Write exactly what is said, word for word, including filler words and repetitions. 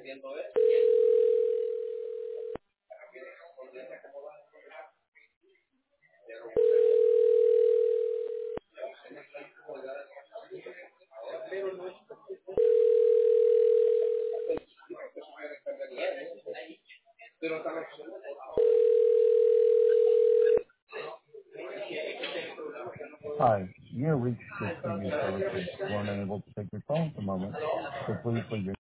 Hi, you have reached the previous services. We're unable to take your call at the moment, so please leave your